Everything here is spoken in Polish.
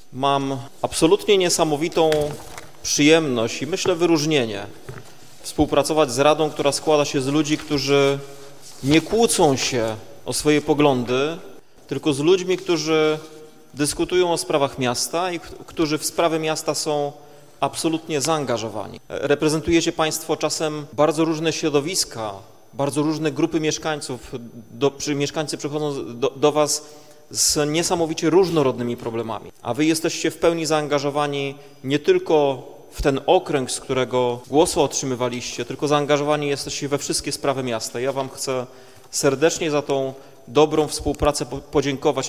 Mam absolutnie niesamowitą przyjemność i myślę wyróżnienie współpracować z Radą, która składa się z ludzi, którzy nie kłócą się o swoje poglądy, tylko z ludźmi, którzy dyskutują o sprawach miasta i którzy w sprawy miasta są absolutnie zaangażowani. Reprezentujecie Państwo czasem bardzo różne środowiska, bardzo różne grupy mieszkańców. Mieszkańcy przychodzą do Was z niesamowicie różnorodnymi problemami, a Wy jesteście w pełni zaangażowani nie tylko w ten okręg, z którego głosu otrzymywaliście, tylko zaangażowani jesteście we wszystkie sprawy miasta. Ja Wam chcę serdecznie za tą dobrą współpracę podziękować.